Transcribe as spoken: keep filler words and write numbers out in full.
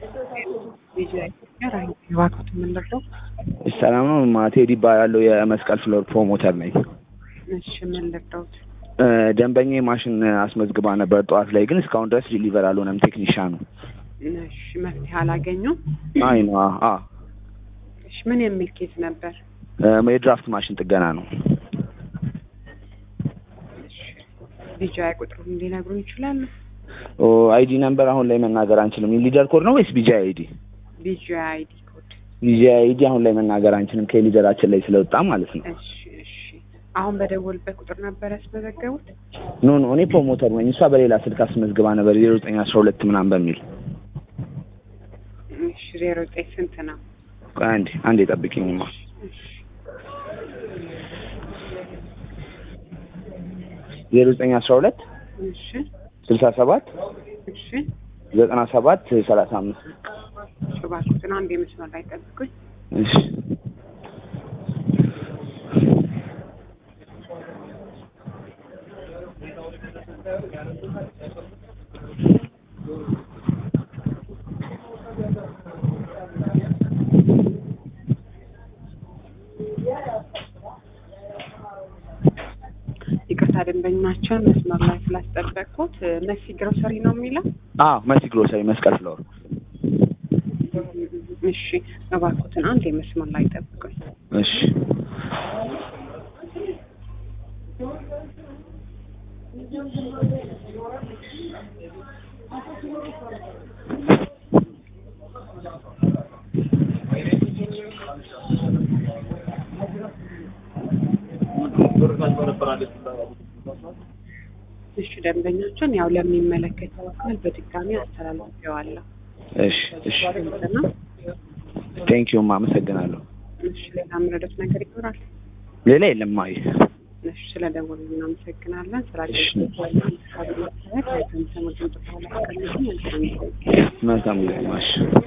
ቢጂአይ ያራይ ዋክት ምን ልርዳው? ሰላም ነው ማቴዲ ባያለው የመስቀል ፍሎር ፕሮሞተር ነኝ። እሺ ምን ልርዳው? ደንበኛ ማሽን አስመዝግባ ነበር ጠዋት ላይ ግን እስካሁን ድረስ ዲሊቨር አልሆነም ቴክኒሻኑ። እሺ መፍትሄ አላገኙም? አይ ነው አ እሺ ምን የሚል ኬዝ ነበር? የድራፍት ማሽን ጥገና ነው። ቢጂአይ ቁጥሩን ሊነግሩን ይችላሉ? ኦ አይዲ ነምበር አሁን ላይ መናገር አንችልም። ሊደር ኮድ ነው ወይስ ቢጂአይ አይዲ? ቢጂአይ አይዲ ኮድ። ቢጂአይ አይዲ አሁን ላይ መናገር አንችልም ከሊደራችን ላይ ስለወጣ ማለት ነው። እሺ እሺ አሁን በደወልበት ቁጥር ነበር ያስመዘገቡት? ኖ ኖ እኔ ፕሮሞተር ነኝ። እሷ በሌላ ስልክ አስመዝግባ ነበር ዜሮ ዘጠኝ አስራ ሁለት ምናምን በሚል። እሺ ዜሮ ዘጠኝ ስንት ነው? አንዴ አንዴ ጠብቂኝማ። እሺ ዜሮ ዘጠኝ አስራ ሁለት እሺ ስልሳ ሰባት እሺ ዘጠና ሰባት ሰላሳ አምስት እባክዎትን አንዴ መስመር ላይ ጠብቁኝ። እሺ ይቅርታ ደንበኛችን መስመር ላይ ስላስጠበቅኩት መሲ ግሮሰሪ ነው የሚለው? አዎ መሲ ግሮሰሪ መስቀል ፍሎር። እሺ እባክዎትን አንዴ መስመር ላይ ጠብቁኝ። እሺ እሺ ደንበኛችን ያው ለሚመለከተው አካል በድጋሚ አስተላልፈዋለሁ። እሺ እሺ ቴንክ ዩ ማመሰግናለሁ። እሺ ሌላ ምረዳት ነገር ይኖራል? ሌላ የለም ማይ። እሺ ስለደወሉ እናመሰግናለን። ስራችን መልካም